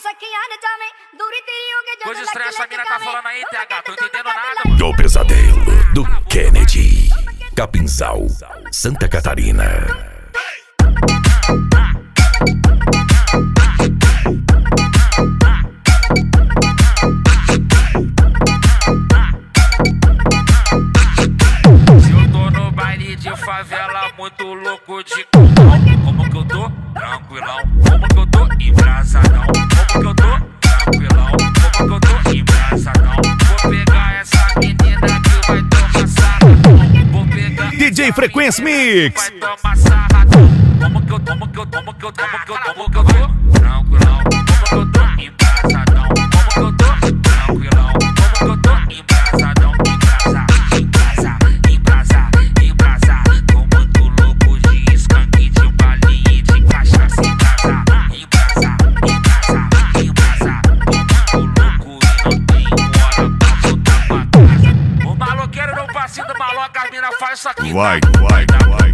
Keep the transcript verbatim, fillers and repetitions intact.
Coisa estranha, essa mina tá falando aí, T H, tô entendendo nada, mano. Do pesadelo do Kennedy, Capinzal, Santa Catarina. Se eu tô no baile de favela, muito louco de como, como que eu tô? Tranquilão. Como que eu tô? Embrasadão. Como que eu tô? Tranquilão. Como que eu tô? Embrasadão. Vou pegar essa menina que vai tomar sarradão. Vou pegar D J Frequência Mix. vai tomar sarradão. Como que eu, como que eu, como que eu, como que eu, como que eu tô? Tranquilão. Como que eu tô? Embrasadão. Como que eu tô? Tranquilão. Como que eu tô? Embrasadão. Embrasa, embrasa, embrasa, embrasa. Tô muito louco de skunk, de balinha, de cachaça. Embrasa, embrasa, embrasa, embrasa. Tô muito louco e não tenho hora pra voltar pra casa. O maloqueiro no passinho do maloca, as mina faz isso aqui. Vai, vai, vai.